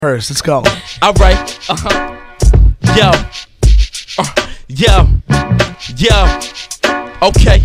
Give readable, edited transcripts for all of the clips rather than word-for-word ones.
First, let's go. All right. Yo. Okay.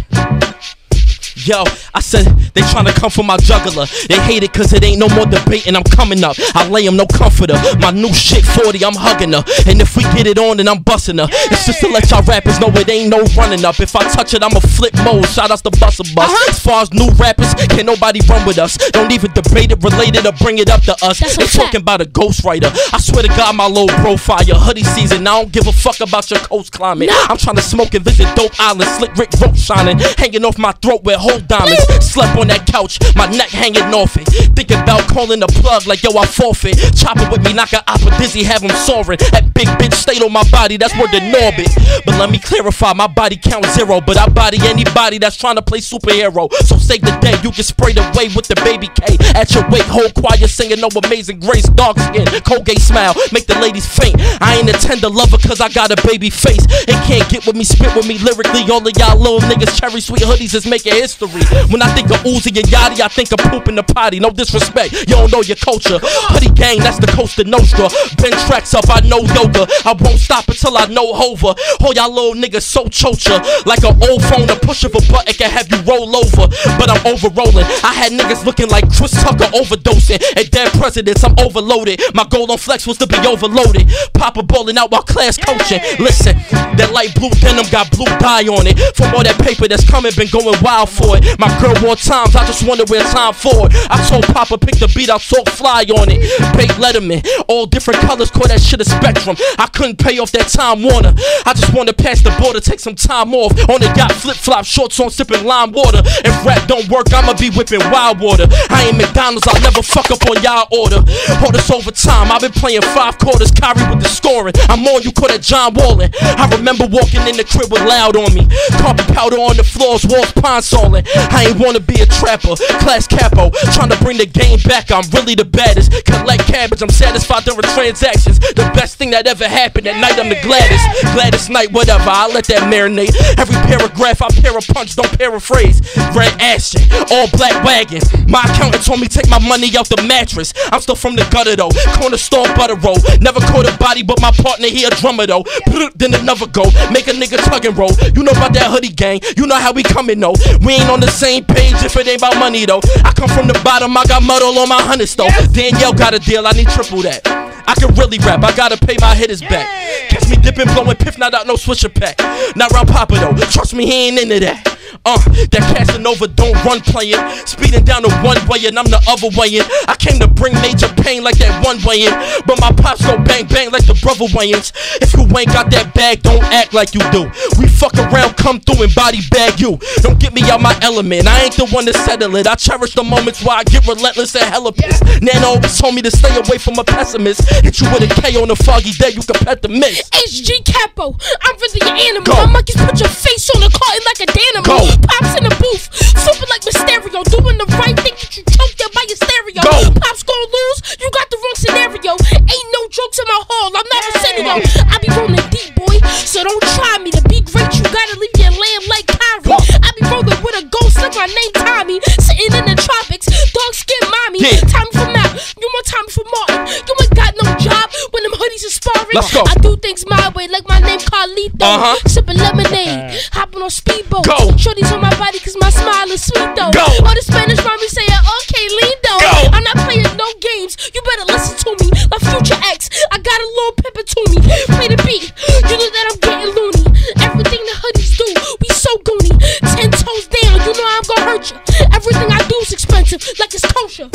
Yo, I said they tryna come for my jugular. They hate it cause it ain't no more debating. I'm coming up. I lay them no comforter. My new shit 40, I'm hugging her. And if we get it on, then I'm busting her. It's just to let y'all rappers know it ain't no running up. If I touch it, I'ma flip mode. Shout outs to Busta Bus. As far as new rappers, can't nobody run with us. Don't even debate it, relate it, or bring it up to us. They talking about a ghostwriter. I swear to God, my little bro fire. Hoodie season, I don't give a fuck about your coast climate. I'm trying to smoke and visit dope islands. Slick Rick rope shining, hanging off my throat with whole diamonds. Slept on that couch, my neck hanging off it. Thinking about calling the plug like yo, I forfeit. Chopper with me, knock a oppa dizzy, have him soaring. That big bitch stayed on my body, that's where the Norbit. But let me clarify, my body count 0. But I body anybody that's trying to play superhero. So save the day, you get sprayed away with the baby K. At your wake, whole choir singing no Amazing Grace. Dark skin, Colgate smile, make the ladies faint. I ain't a tender lover cause I got a baby face. It can't get with me, spit with me lyrically. All of y'all little niggas cherry sweet hoodies is making history. When I think of Uzi and Yachty, I think of poop in the potty. No disrespect, you don't know your culture. Hoodie gang, that's the Costa Nostra. Bend tracks up, I know yoga. I won't stop until I know Hova. All y'all little niggas so chocha. Like an old phone, a push of a button can have you roll over. But I'm over rolling. I had niggas looking like Chris Tucker overdosing. And dead presidents, I'm overloaded. My goal on flex was to be overloaded. Papa bowling out while class coaching. Listen, that light blue denim got blue dye on it. From all that paper that's coming, been going wild for it. My girl wore times, I just wonder where time for it. I told Papa pick the beat, I'll talk fly on it. Bait Letterman, all different colors, call that shit a spectrum. I couldn't pay off that Time Warner. I just wanna pass the border, take some time off. On the yacht, flip flop, shorts on, sipping lime water. If rap don't work, I'ma be whipping wild water. I ain't McDonald's, I'll never fuck up on y'all order. All this overtime, I've been playing 5 quarters, Kyrie with the scoring. I'm on, you call that John Wallin. I remember walking in the crib with loud on me. Carpet powder on the floors, walls pine sawing. I ain't wanna be a trapper, class capo, trying to bring the game back. I'm really the baddest. Collect cabbage, I'm satisfied during transactions. The best thing that ever happened at night, I'm the gladdest night, whatever. I let that marinate. Every paragraph I punch, don't paraphrase. Red Ashton, all black wagon. My accountant told me take my money out the mattress. I'm still from the gutter though, corner store butter roll. Never caught a body, but my partner he a drummer though. Then another go, make a nigga tug and roll. You know about that hoodie gang, you know how we coming though. We ain't on the same page if it ain't about money though. I come from the bottom, I got mud all on my hundreds though. Danielle got a deal, I need triple that. I can really rap, I gotta pay my hitters back. Catch me dipping, blowing piff, not out no swisher pack. Not round Papa though, trust me, he ain't into that. That Casanova don't run playing. Speeding down the one way and I'm the other way in. I came to bring major pain like that one way in. But my pops go bang bang like the brother Wayans. If you ain't got that bag, don't act like you do. We fuck around, come through and body bag you. Don't get me out my element, I ain't the one to settle it. I cherish the moments where I get relentless and hella pissed. Nana always told me to stay away from a pessimist. Hit you with a K on a foggy day, you can pet the miss. HG Capo, I'm really an animal. Go. My monkeys put your face on a carton like a dynamo. Go. Pops in the booth, super like Mysterio. Doing the right thing, that you choked out by your stereo. Go. Pops gon' lose, you got the wrong scenario. Ain't no jokes in my hall, I'm not a scenario. I be rolling deep, boy, so don't try me. To be great, you gotta leave your land like Kyrie. I be rolling with a ghost like my name Tommy. Sitting in the tropics, dog skin mommy. Time for Matt, you want time for Martin. You ain't got no job when them hoodies are sparring. Let's go. I do things my way like my name Carlito. Sipping lemonade, hopping on speedboat. Go. Shorties on my body cause my smile is sweet though. Go. All the Spanish mommy saying okay lindo. Go. I'm not playing no games, you better listen to me. My future ex, I got a little pepper to me. Play the beat, you know that I'm getting loony. Everything the hoodies do, we so goony. 10 toes down, you know I'm gonna hurt you. Everything I do is expensive, like it's kosher.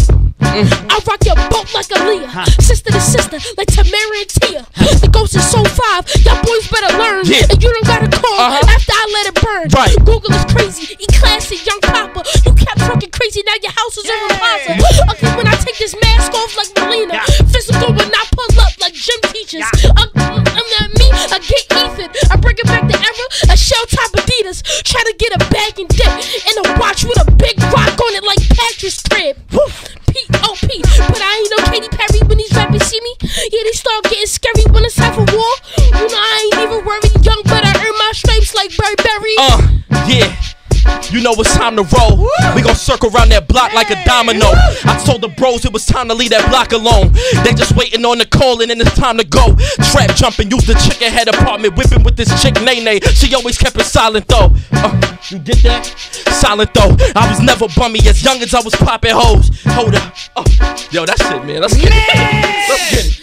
I rock your boat like Aaliyah. Sister to sister, like Tamara and Tia. The ghost is so 5, y'all boys better learn. And you don't gotta call after I let it burn. Google is crazy, E-classy, young Papa. You kept fucking crazy, now your house is in a plaza. Okay, when I take this mask off like Melina. Physical when I pull up like gym teachers. I'm not me, I get Ethan. I bring it back to era, a shell top Adidas. Try to get a bag and dip, and a watch with a big rock on it like Patrick's crib. P.O.P. But I ain't no Katy Perry when these rappers see me. Yeah, they start getting scary when it's time for war. You know I ain't even worried, young, but I earn my stripes like Burberry. Yeah. You you know it's time to roll. We gon' circle around that block like a domino. I told the bros it was time to leave that block alone. They just waiting on the call and then it's time to go. Trap jumping, use the chicken head apartment, whipping with this chick Nene. She always kept it silent though. You get that? Silent though. I was never bummy as young as I was popping hoes. Hold up. Yo, that's it, man. Let's get it.